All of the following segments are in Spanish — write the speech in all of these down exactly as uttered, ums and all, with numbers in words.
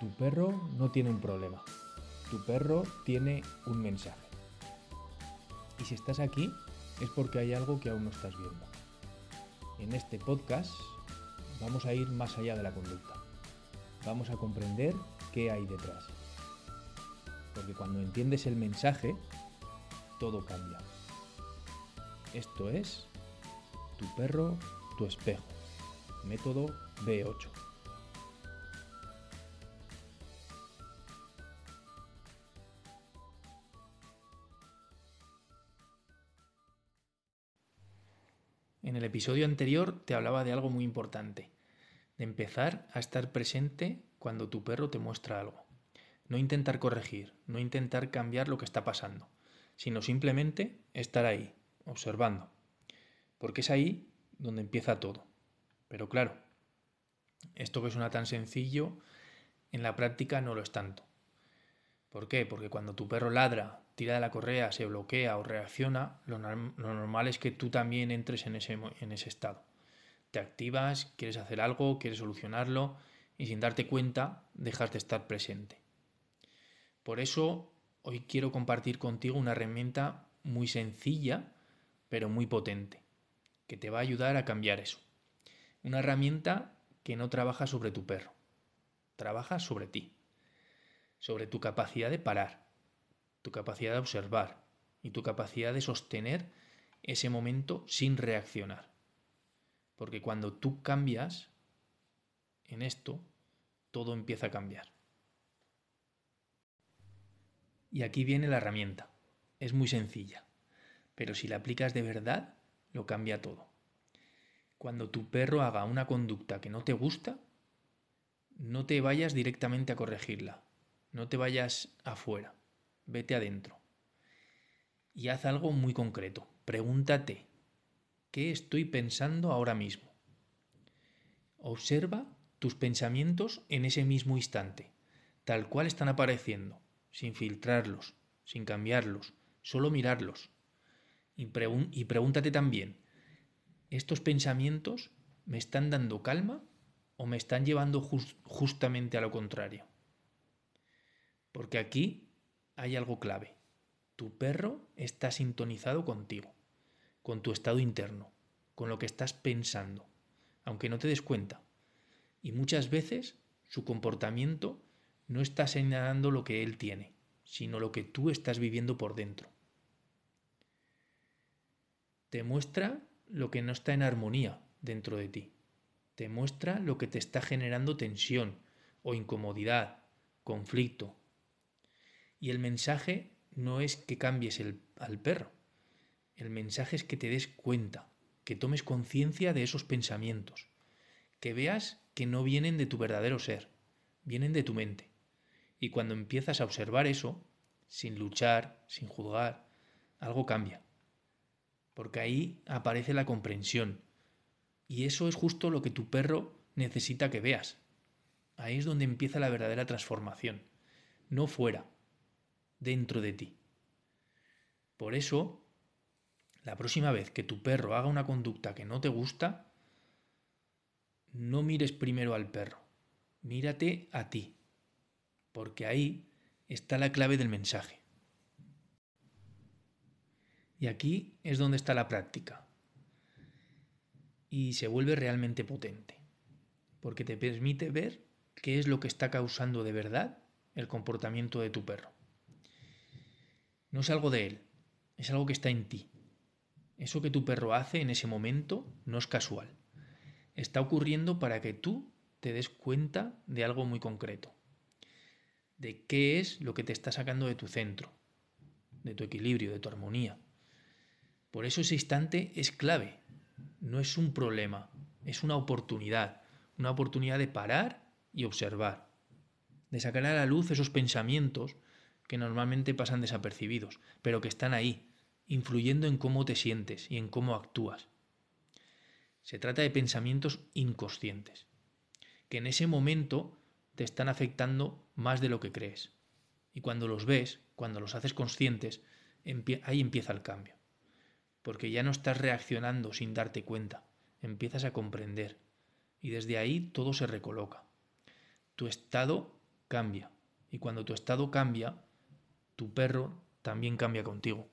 Tu perro no tiene un problema. Tu perro tiene un mensaje. Y si estás aquí es porque hay algo que aún no estás viendo. En este podcast vamos a ir más allá de la conducta. Vamos a comprender qué hay detrás. Porque cuando entiendes el mensaje, todo cambia. Esto es Tu perro, tu espejo. Método B ocho. En el episodio anterior te hablaba de algo muy importante, de empezar a estar presente cuando tu perro te muestra algo. No intentar corregir, no intentar cambiar lo que está pasando, sino simplemente estar ahí, observando. Porque es ahí donde empieza todo. Pero claro, esto que suena tan sencillo, en la práctica no lo es tanto. ¿Por qué? Porque cuando tu perro ladra, tira de la correa, se bloquea o reacciona, lo, norm- lo normal es que tú también entres en ese, en ese estado. Te activas, quieres hacer algo, quieres solucionarlo y sin darte cuenta dejas de estar presente. Por eso hoy quiero compartir contigo una herramienta muy sencilla pero muy potente que te va a ayudar a cambiar eso. Una herramienta que no trabaja sobre tu perro, trabaja sobre ti, sobre tu capacidad de parar, tu capacidad de observar y tu capacidad de sostener ese momento sin reaccionar. Porque cuando tú cambias en esto, todo empieza a cambiar. Y aquí viene la herramienta. Es muy sencilla, pero si la aplicas de verdad, lo cambia todo. Cuando tu perro haga una conducta que no te gusta, no te vayas directamente a corregirla. No te vayas afuera. Vete adentro. Y haz algo muy concreto. Pregúntate, ¿qué estoy pensando ahora mismo? Observa tus pensamientos en ese mismo instante, tal cual están apareciendo, sin filtrarlos, sin cambiarlos, solo mirarlos. Y, pregun- y pregúntate también, ¿estos pensamientos me están dando calma o me están llevando just- justamente a lo contrario? Porque aquí hay algo clave. Tu perro está sintonizado contigo, con tu estado interno, con lo que estás pensando, aunque no te des cuenta. Y muchas veces su comportamiento no está señalando lo que él tiene, sino lo que tú estás viviendo por dentro. Te muestra lo que no está en armonía dentro de ti. Te muestra lo que te está generando tensión o incomodidad, conflicto. Y el mensaje no es que cambies el, al perro. El mensaje es que te des cuenta, que tomes conciencia de esos pensamientos, que veas que no vienen de tu verdadero ser, vienen de tu mente. Y cuando empiezas a observar eso, sin luchar, sin juzgar, algo cambia. Porque ahí aparece la comprensión. Y eso es justo lo que tu perro necesita que veas. Ahí es donde empieza la verdadera transformación. No fuera, dentro de ti. Por eso, la próxima vez que tu perro haga una conducta que no te gusta, no mires primero al perro, mírate a ti, porque ahí está la clave del mensaje. Y aquí es donde está la práctica. Y se vuelve realmente potente, porque te permite ver qué es lo que está causando de verdad el comportamiento de tu perro. No es algo de él, es algo que está en ti. Eso que tu perro hace en ese momento no es casual. Está ocurriendo para que tú te des cuenta de algo muy concreto. De qué es lo que te está sacando de tu centro, de tu equilibrio, de tu armonía. Por eso ese instante es clave. No es un problema, es una oportunidad. Una oportunidad de parar y observar. De sacar a la luz esos pensamientos que normalmente pasan desapercibidos, pero que están ahí, influyendo en cómo te sientes y en cómo actúas. Se trata de pensamientos inconscientes, que en ese momento te están afectando más de lo que crees. Y cuando los ves, cuando los haces conscientes, ahí empieza el cambio. Porque ya no estás reaccionando sin darte cuenta, empiezas a comprender. Y desde ahí todo se recoloca. Tu estado cambia. Y cuando tu estado cambia, tu perro también cambia contigo.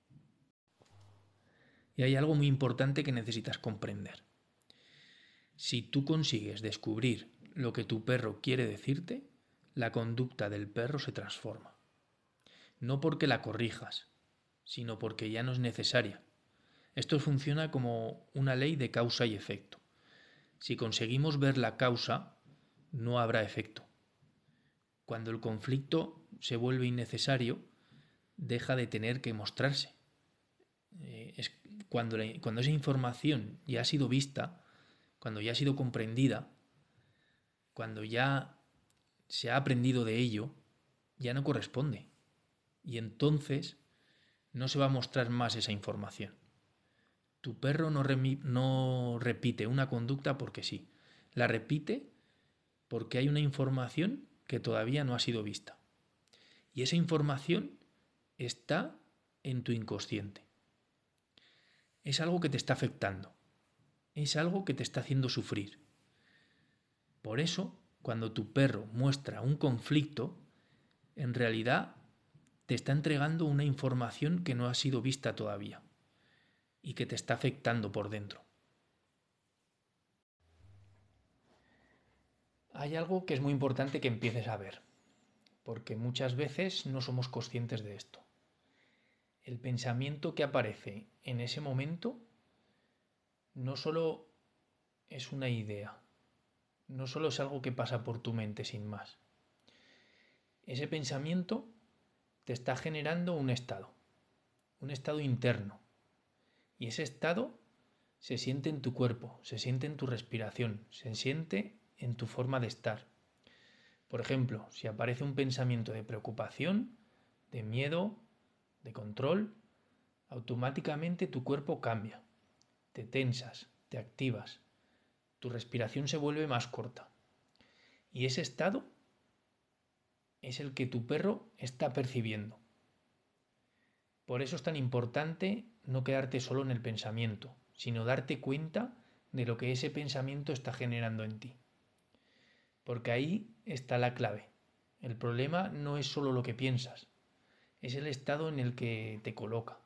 Y hay algo muy importante que necesitas comprender. Si tú consigues descubrir lo que tu perro quiere decirte, la conducta del perro se transforma. No porque la corrijas, sino porque ya no es necesaria. Esto funciona como una ley de causa y efecto. Si conseguimos ver la causa, no habrá efecto. Cuando el conflicto se vuelve innecesario, deja de tener que mostrarse. Eh, es cuando, la, cuando esa información ya ha sido vista, cuando ya ha sido comprendida, cuando ya se ha aprendido de ello, ya no corresponde. Y entonces no se va a mostrar más esa información. Tu perro no, remi- no repite una conducta porque sí. La repite porque hay una información que todavía no ha sido vista. Y esa información está en tu inconsciente. Es algo que te está afectando. Es algo que te está haciendo sufrir. Por eso, cuando tu perro muestra un conflicto, en realidad te está entregando una información que no ha sido vista todavía y que te está afectando por dentro. Hay algo que es muy importante que empieces a ver, porque muchas veces no somos conscientes de esto. El pensamiento que aparece en ese momento no solo es una idea, no solo es algo que pasa por tu mente sin más. Ese pensamiento te está generando un estado, un estado interno. Y ese estado se siente en tu cuerpo, se siente en tu respiración, se siente en tu forma de estar. Por ejemplo, si aparece un pensamiento de preocupación, de miedo, de control, automáticamente tu cuerpo cambia. Te tensas, te activas, tu respiración se vuelve más corta. Y ese estado es el que tu perro está percibiendo. Por eso es tan importante no quedarte solo en el pensamiento, sino darte cuenta de lo que ese pensamiento está generando en ti. Porque ahí está la clave. El problema no es solo lo que piensas, es el estado en el que te coloca.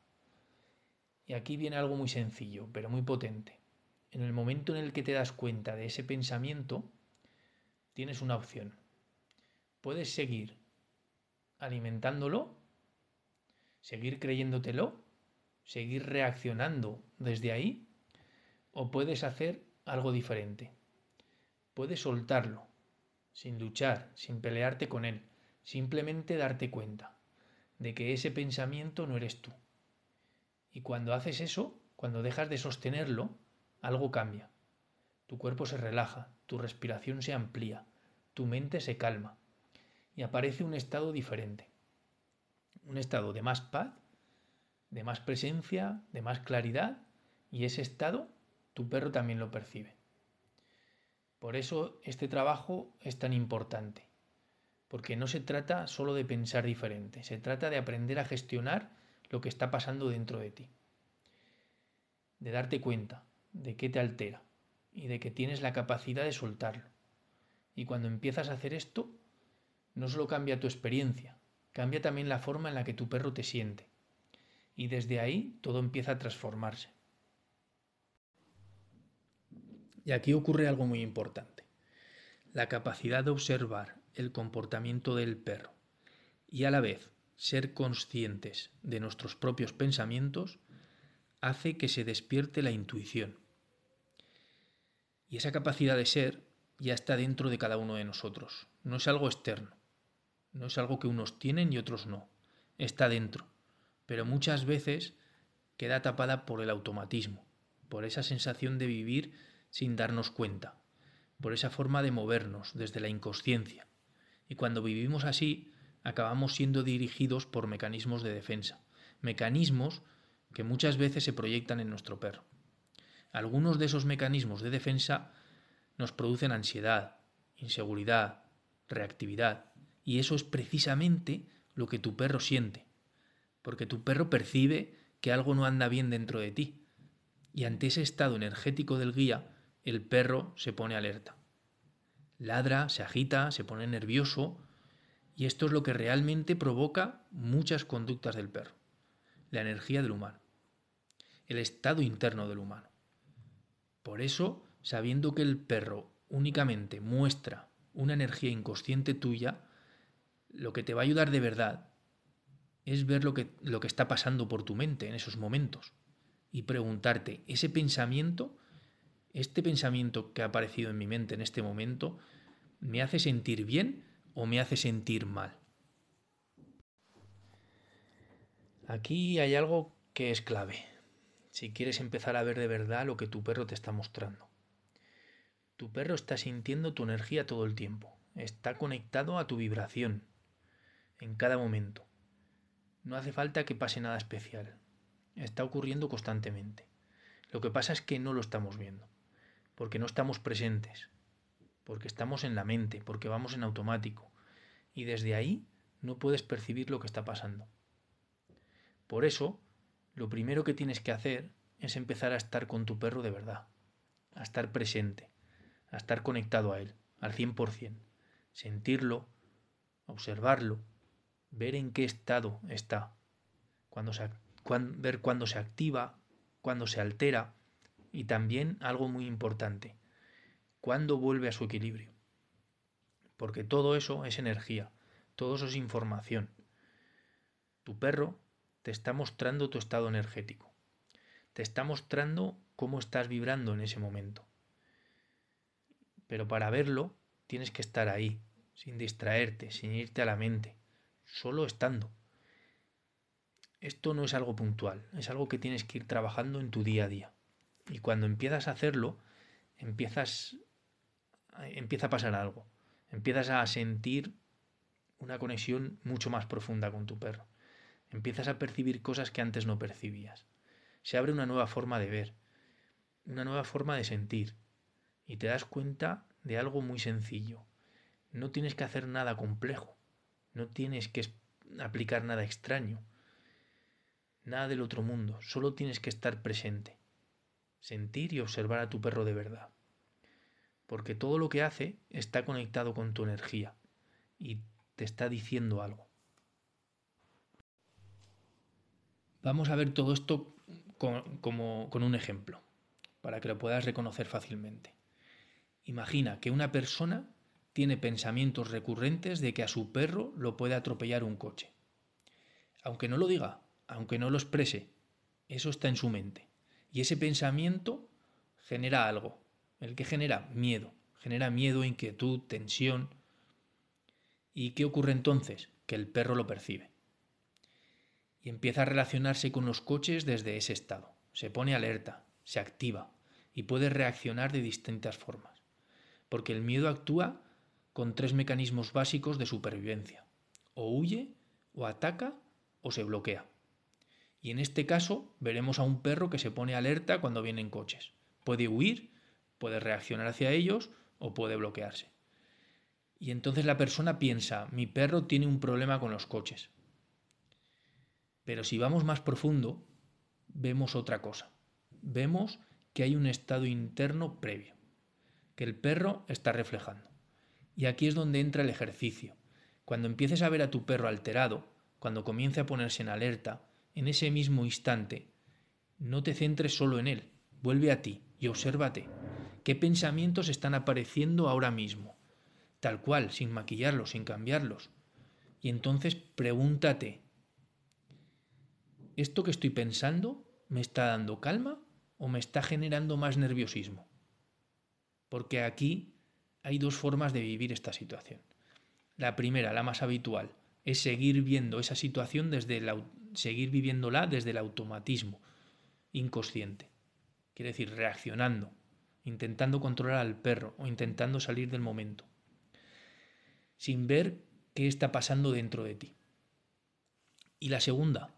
Y aquí viene algo muy sencillo, pero muy potente. En el momento en el que te das cuenta de ese pensamiento, tienes una opción. Puedes seguir alimentándolo, seguir creyéndotelo, seguir reaccionando desde ahí, o puedes hacer algo diferente. Puedes soltarlo, sin luchar, sin pelearte con él, simplemente darte cuenta de que ese pensamiento no eres tú. Y cuando haces eso, cuando dejas de sostenerlo, algo cambia. Tu cuerpo se relaja, tu respiración se amplía, tu mente se calma y aparece un estado diferente. Un estado de más paz, de más presencia, de más claridad, y ese estado tu perro también lo percibe. Por eso este trabajo es tan importante, porque no se trata solo de pensar diferente, se trata de aprender a gestionar lo que está pasando dentro de ti, de darte cuenta de qué te altera y de que tienes la capacidad de soltarlo. Y cuando empiezas a hacer esto, no solo cambia tu experiencia, cambia también la forma en la que tu perro te siente. Y desde ahí todo empieza a transformarse. Y aquí ocurre algo muy importante. La capacidad de observar el comportamiento del perro y a la vez ser conscientes de nuestros propios pensamientos hace que se despierte la intuición. Y esa capacidad de ser ya está dentro de cada uno de nosotros. No es algo externo. No es algo que unos tienen y otros no. Está dentro. Pero muchas veces queda tapada por el automatismo, por esa sensación de vivir sin darnos cuenta, por esa forma de movernos desde la inconsciencia. Y cuando vivimos así, acabamos siendo dirigidos por mecanismos de defensa, mecanismos que muchas veces se proyectan en nuestro perro. Algunos de esos mecanismos de defensa nos producen ansiedad, inseguridad, reactividad, y eso es precisamente lo que tu perro siente, porque tu perro percibe que algo no anda bien dentro de ti, y ante ese estado energético del guía, el perro se pone alerta. Ladra, se agita, se pone nervioso, Y esto es lo que realmente provoca muchas conductas del perro. La energía del humano. El estado interno del humano. Por eso, sabiendo que el perro únicamente muestra una energía inconsciente tuya, lo que te va a ayudar de verdad es ver lo que, lo que está pasando por tu mente en esos momentos y preguntarte, ese pensamiento, este pensamiento que ha aparecido en mi mente en este momento, ¿me hace sentir bien o me hace sentir mal? Aquí hay algo que es clave, si quieres empezar a ver de verdad lo que tu perro te está mostrando. Tu perro está sintiendo tu energía todo el tiempo, está conectado a tu vibración en cada momento. No hace falta que pase nada especial, está ocurriendo constantemente. Lo que pasa es que no lo estamos viendo, porque no estamos presentes, porque estamos en la mente, porque vamos en automático, y desde ahí no puedes percibir lo que está pasando. Por eso, lo primero que tienes que hacer es empezar a estar con tu perro de verdad, a estar presente, a estar conectado a él, al cien por ciento, sentirlo, observarlo, ver en qué estado está, cuando se, cuando, ver cuándo se activa, cuándo se altera y también algo muy importante, cuándo vuelve a su equilibrio. Porque todo eso es energía, todo eso es información. Tu perro te está mostrando tu estado energético, te está mostrando cómo estás vibrando en ese momento. Pero para verlo tienes que estar ahí, sin distraerte, sin irte a la mente, solo estando. Esto no es algo puntual, es algo que tienes que ir trabajando en tu día a día. Y cuando empiezas a hacerlo, empiezas, empieza a pasar algo. Empiezas a sentir una conexión mucho más profunda con tu perro. Empiezas a percibir cosas que antes no percibías. Se abre una nueva forma de ver, una nueva forma de sentir. Y te das cuenta de algo muy sencillo. No tienes que hacer nada complejo. No tienes que aplicar nada extraño. Nada del otro mundo. Solo tienes que estar presente. Sentir y observar a tu perro de verdad. Porque todo lo que hace está conectado con tu energía y te está diciendo algo. Vamos a ver todo esto con, como, con un ejemplo, para que lo puedas reconocer fácilmente. Imagina que una persona tiene pensamientos recurrentes de que a su perro lo puede atropellar un coche. Aunque no lo diga, aunque no lo exprese, eso está en su mente. Y ese pensamiento genera algo. El que genera miedo. Genera miedo, inquietud, tensión. ¿Y qué ocurre entonces? Que el perro lo percibe. Y empieza a relacionarse con los coches desde ese estado. Se pone alerta, se activa y puede reaccionar de distintas formas. Porque el miedo actúa con tres mecanismos básicos de supervivencia. O huye, o ataca, o se bloquea. Y en este caso veremos a un perro que se pone alerta cuando vienen coches. Puede huir, puede reaccionar hacia ellos o puede bloquearse. Y entonces la persona piensa, mi perro tiene un problema con los coches. Pero si vamos más profundo, vemos otra cosa. Vemos que hay un estado interno previo, que el perro está reflejando. Y aquí es donde entra el ejercicio. Cuando empieces a ver a tu perro alterado, cuando comience a ponerse en alerta, en ese mismo instante, no te centres solo en él, vuelve a ti y obsérvate. ¿Qué pensamientos están apareciendo ahora mismo? Tal cual, sin maquillarlos, sin cambiarlos. Y entonces pregúntate, ¿esto que estoy pensando me está dando calma o me está generando más nerviosismo? Porque aquí hay dos formas de vivir esta situación. La primera, la más habitual, es seguir viendo esa situación desde el, seguir viviéndola desde el automatismo inconsciente. Quiere decir, reaccionando, intentando controlar al perro o intentando salir del momento, sin ver qué está pasando dentro de ti. Y la segunda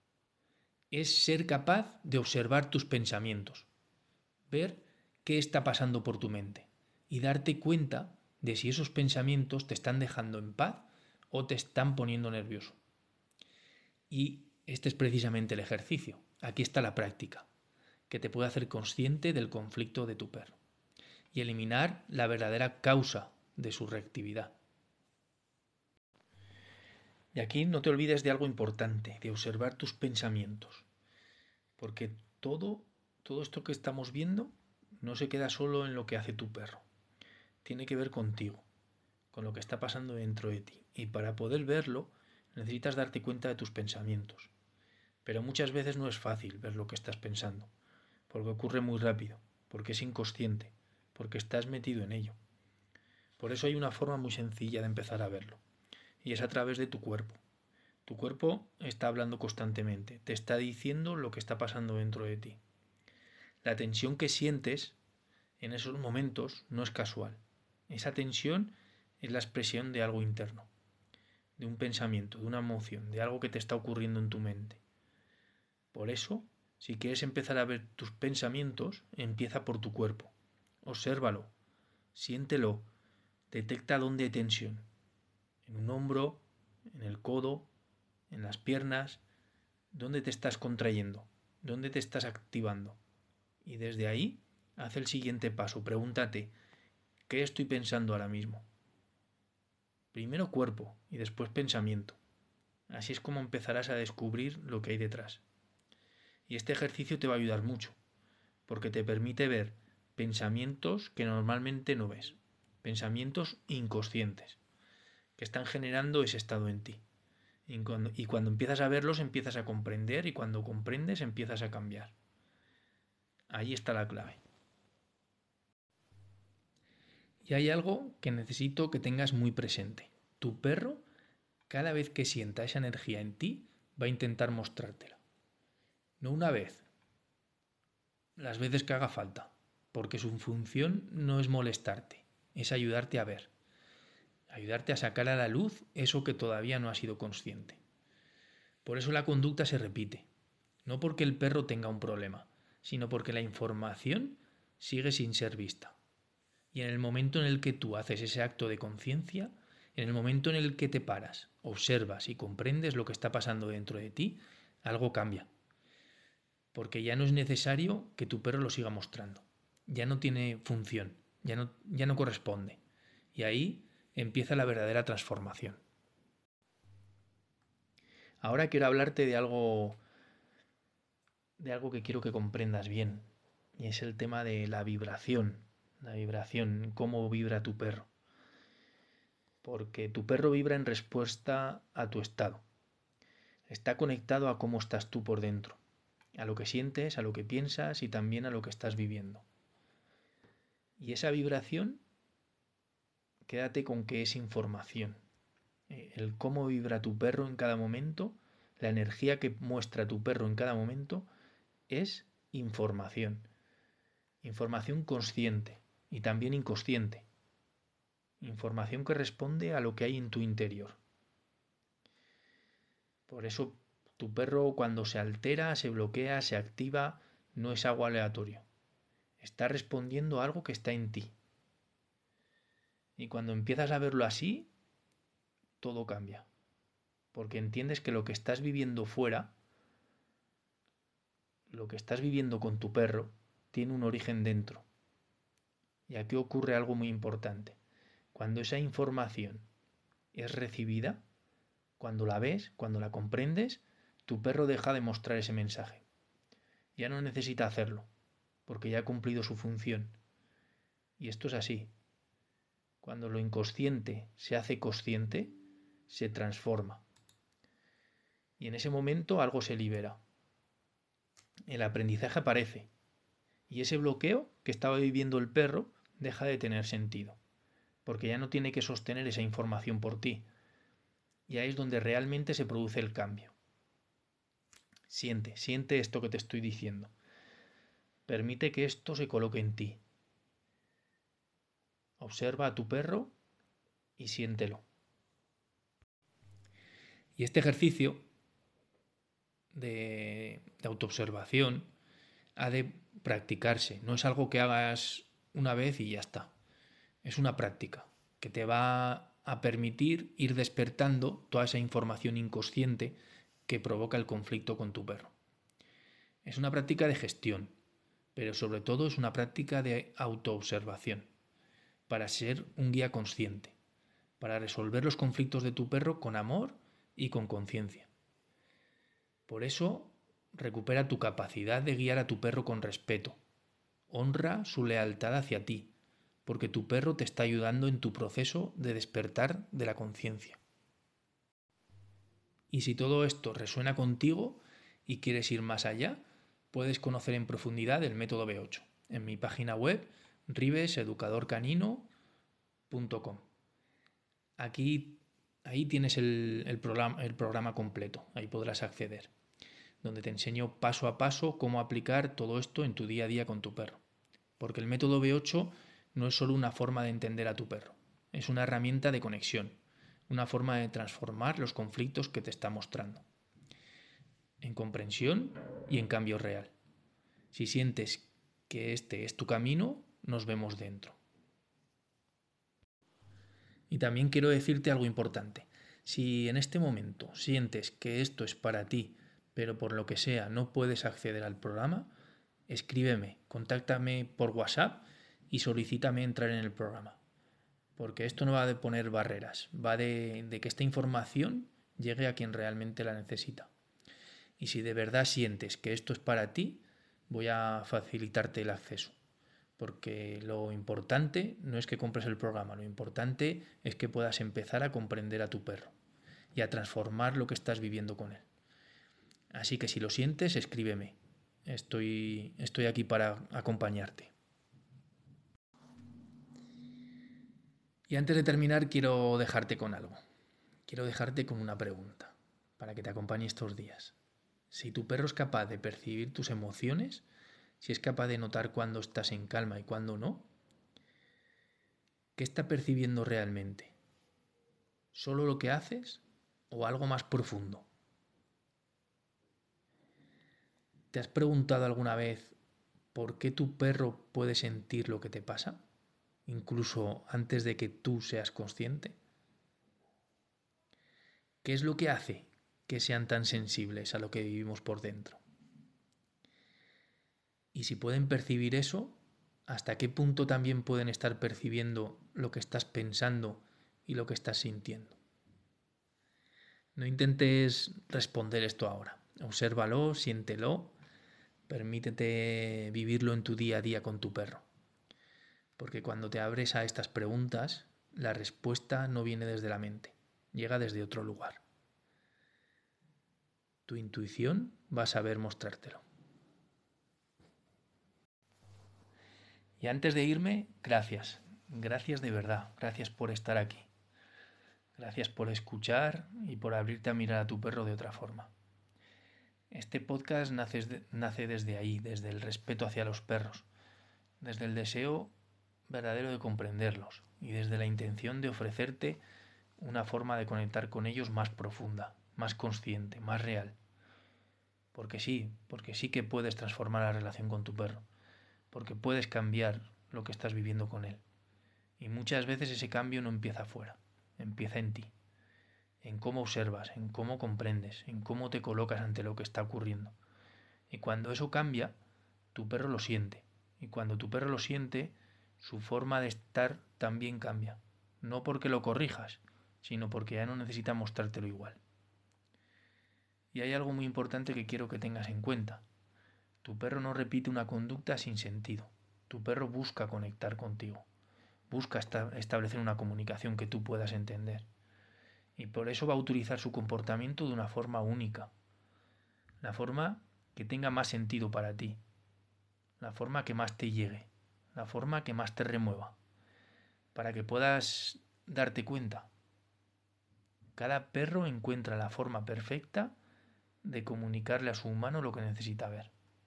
es ser capaz de observar tus pensamientos, ver qué está pasando por tu mente y darte cuenta de si esos pensamientos te están dejando en paz o te están poniendo nervioso. Y este es precisamente el ejercicio. Aquí está la práctica, que te puede hacer consciente del conflicto de tu perro y eliminar la verdadera causa de su reactividad. Y aquí no te olvides de algo importante, de observar tus pensamientos, porque todo, todo esto que estamos viendo no se queda solo en lo que hace tu perro, tiene que ver contigo, con lo que está pasando dentro de ti. Y para poder verlo, necesitas darte cuenta de tus pensamientos. Pero muchas veces no es fácil ver lo que estás pensando, porque ocurre muy rápido, porque es inconsciente, porque estás metido en ello. Por eso hay una forma muy sencilla de empezar a verlo, y es a través de tu cuerpo. Tu cuerpo está hablando constantemente, te está diciendo lo que está pasando dentro de ti. La tensión que sientes en esos momentos no es casual. Esa tensión es la expresión de algo interno, de un pensamiento, de una emoción, de algo que te está ocurriendo en tu mente. Por eso, si quieres empezar a ver tus pensamientos, empieza por tu cuerpo. Obsérvalo, siéntelo, detecta dónde hay tensión. En un hombro, en el codo, en las piernas, dónde te estás contrayendo, dónde te estás activando. Y desde ahí, haz el siguiente paso. Pregúntate, ¿qué estoy pensando ahora mismo? Primero cuerpo y después pensamiento. Así es como empezarás a descubrir lo que hay detrás. Y este ejercicio te va a ayudar mucho, porque te permite ver pensamientos que normalmente no ves, pensamientos inconscientes, que están generando ese estado en ti. Y cuando, y cuando empiezas a verlos, empiezas a comprender, y cuando comprendes, empiezas a cambiar. Ahí está la clave. Y hay algo que necesito que tengas muy presente. Tu perro, cada vez que sienta esa energía en ti, va a intentar mostrártela. No una vez, las veces que haga falta, porque su función no es molestarte, es ayudarte a ver, ayudarte a sacar a la luz eso que todavía no has sido consciente. Por eso la conducta se repite, no porque el perro tenga un problema, sino porque la información sigue sin ser vista. Y en el momento en el que tú haces ese acto de conciencia, en el momento en el que te paras, observas y comprendes lo que está pasando dentro de ti, algo cambia. Porque ya no es necesario que tu perro lo siga mostrando. Ya no tiene función, ya no, ya no corresponde. Y ahí empieza la verdadera transformación. Ahora quiero hablarte de algo, de algo que quiero que comprendas bien. Y es el tema de la vibración. La vibración, cómo vibra tu perro. Porque tu perro vibra en respuesta a tu estado. Está conectado a cómo estás tú por dentro, a lo que sientes, a lo que piensas y también a lo que estás viviendo. Y esa vibración, quédate con que es información. El cómo vibra tu perro en cada momento, la energía que muestra tu perro en cada momento, es información. Información consciente y también inconsciente. Información que responde a lo que hay en tu interior. Por eso tu perro cuando se altera, se bloquea, se activa, no es algo aleatorio. Está respondiendo a algo que está en ti. Y cuando empiezas a verlo así, todo cambia. Porque entiendes que lo que estás viviendo fuera, lo que estás viviendo con tu perro, tiene un origen dentro. Y aquí ocurre algo muy importante. Cuando esa información es recibida, cuando la ves, cuando la comprendes, tu perro deja de mostrar ese mensaje. Ya no necesita hacerlo, porque ya ha cumplido su función. Y esto es así. Cuando lo inconsciente se hace consciente, se transforma. Y en ese momento algo se libera. El aprendizaje aparece. Y ese bloqueo que estaba viviendo el perro deja de tener sentido. Porque ya no tiene que sostener esa información por ti. Y ahí es donde realmente se produce el cambio. Siente, siente esto que te estoy diciendo. Permite que esto se coloque en ti. Observa a tu perro y siéntelo. Y este ejercicio de, de autoobservación ha de practicarse. No es algo que hagas una vez y ya está. Es una práctica que te va a permitir ir despertando toda esa información inconsciente que provoca el conflicto con tu perro. Es una práctica de gestión, pero sobre todo es una práctica de autoobservación, para ser un guía consciente, para resolver los conflictos de tu perro con amor y con conciencia. Por eso, recupera tu capacidad de guiar a tu perro con respeto. Honra su lealtad hacia ti, porque tu perro te está ayudando en tu proceso de despertar de la conciencia. Y si todo esto resuena contigo y quieres ir más allá, puedes conocer en profundidad el método B ocho en mi página web rives educador canino punto com. Aquí, ahí tienes el, el, programa, el programa completo, ahí podrás acceder, donde te enseño paso a paso cómo aplicar todo esto en tu día a día con tu perro. Porque el método B ocho no es solo una forma de entender a tu perro, es una herramienta de conexión, una forma de transformar los conflictos que te está mostrando, en comprensión y en cambio real. Si sientes que este es tu camino, nos vemos dentro. Y también quiero decirte algo importante. Si en este momento sientes que esto es para ti, pero por lo que sea no puedes acceder al programa, escríbeme, contáctame por WhatsApp y solicítame entrar en el programa. Porque esto no va de poner barreras, va de, de que esta información llegue a quien realmente la necesita. Y si de verdad sientes que esto es para ti, voy a facilitarte el acceso. Porque lo importante no es que compres el programa, lo importante es que puedas empezar a comprender a tu perro y a transformar lo que estás viviendo con él. Así que si lo sientes, escríbeme. Estoy, estoy aquí para acompañarte. Y antes de terminar, quiero dejarte con algo. Quiero dejarte con una pregunta para que te acompañe estos días. Si tu perro es capaz de percibir tus emociones, si es capaz de notar cuándo estás en calma y cuándo no, ¿qué está percibiendo realmente? ¿Solo lo que haces o algo más profundo? ¿Te has preguntado alguna vez por qué tu perro puede sentir lo que te pasa, incluso antes de que tú seas consciente? ¿Qué es lo que hace que sean tan sensibles a lo que vivimos por dentro? Y si pueden percibir eso, ¿hasta qué punto también pueden estar percibiendo lo que estás pensando y lo que estás sintiendo? No intentes responder esto ahora. Obsérvalo, siéntelo, permítete vivirlo en tu día a día con tu perro. Porque cuando te abres a estas preguntas, la respuesta no viene desde la mente, llega desde otro lugar. Tu intuición va a saber mostrártelo. Y antes de irme, gracias. Gracias de verdad. Gracias por estar aquí. Gracias por escuchar y por abrirte a mirar a tu perro de otra forma. Este podcast nace, nace desde ahí, desde el respeto hacia los perros, desde el deseo verdadero de comprenderlos y desde la intención de ofrecerte una forma de conectar con ellos más profunda, más consciente, más real. Porque sí, porque sí que puedes transformar la relación con tu perro, porque puedes cambiar lo que estás viviendo con él. Y muchas veces ese cambio no empieza afuera, empieza en ti, en cómo observas, en cómo comprendes, en cómo te colocas ante lo que está ocurriendo. Y cuando eso cambia, tu perro lo siente. Y cuando tu perro lo siente, su forma de estar también cambia. No porque lo corrijas, sino porque ya no necesita mostrártelo igual. Y hay algo muy importante que quiero que tengas en cuenta. Tu perro no repite una conducta sin sentido. Tu perro busca conectar contigo. Busca establecer una comunicación que tú puedas entender. Y por eso va a utilizar su comportamiento de una forma única. La forma que tenga más sentido para ti. La forma que más te llegue. La forma que más te remueva. Para que puedas darte cuenta. Cada perro encuentra la forma perfecta de comunicarle a su humano lo que necesita ver.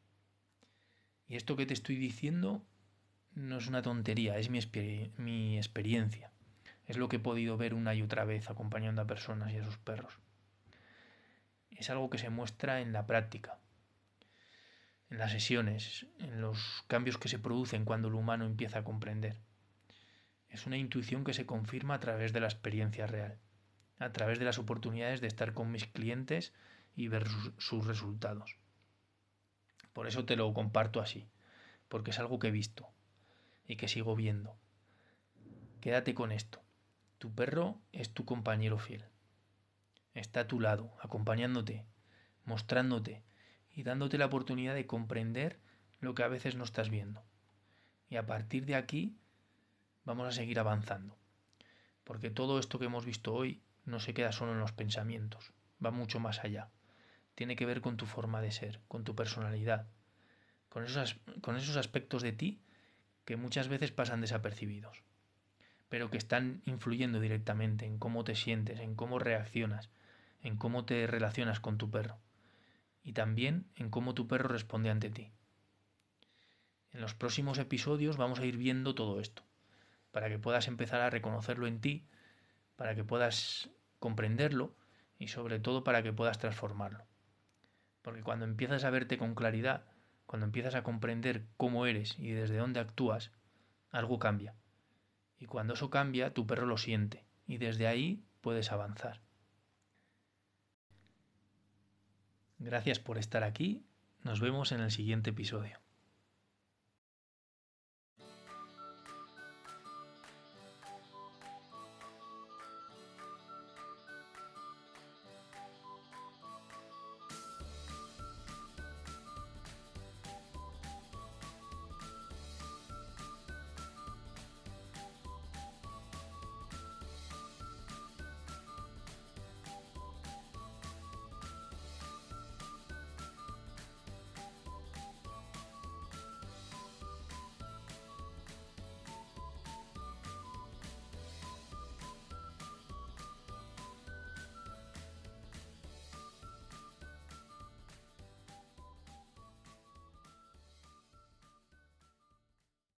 Y esto que te estoy diciendo no es una tontería, es mi, exper- mi experiencia. Es lo que he podido ver una y otra vez acompañando a personas y a sus perros. Es algo que se muestra en la práctica, en las sesiones, en los cambios que se producen cuando el humano empieza a comprender. Es una intuición que se confirma a través de la experiencia real, a través de las oportunidades de estar con mis clientes y ver sus, sus resultados. Por eso te lo comparto así, porque es algo que he visto y que sigo viendo. Quédate con esto. Tu perro es tu compañero fiel. está a tu lado, acompañándote, mostrándote y dándote la oportunidad de comprender lo que a veces no estás viendo. Y a partir de aquí vamos a seguir avanzando. Porque todo esto que hemos visto hoy no se queda solo en los pensamientos, va mucho más allá. Tiene que ver con tu forma de ser, con tu personalidad, con esos, con esos aspectos de ti que muchas veces pasan desapercibidos, pero que están influyendo directamente en cómo te sientes, en cómo reaccionas, en cómo te relacionas con tu perro y también en cómo tu perro responde ante ti. En los próximos episodios vamos a ir viendo todo esto, para que puedas empezar a reconocerlo en ti, para que puedas comprenderlo y sobre todo para que puedas transformarlo. Porque cuando empiezas a verte con claridad, cuando empiezas a comprender cómo eres y desde dónde actúas, algo cambia. Y cuando eso cambia, tu perro lo siente y desde ahí puedes avanzar. Gracias por estar aquí. Nos vemos en el siguiente episodio.